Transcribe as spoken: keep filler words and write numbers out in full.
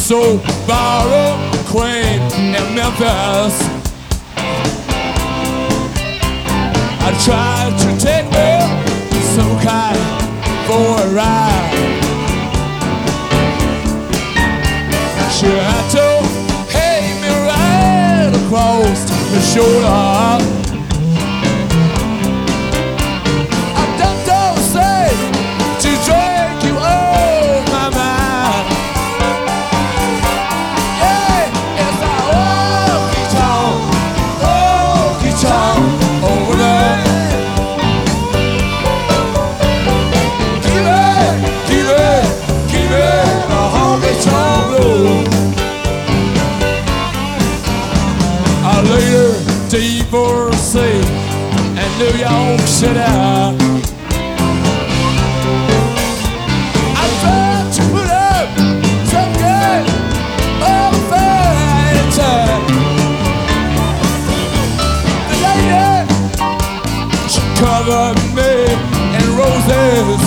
So borrow Queen in Memphis. I tried to take her some kind for a ride. She had to hang me right across the shoulder. I don't don't say to drag you off my mind. Yeah, it's a honky tonk, honky tonk over there. Keep it, keep it, keep it a honky tonk blue. I later divorced in New York City. I tried to put up some good old fighting. The lady, she covered me in roses.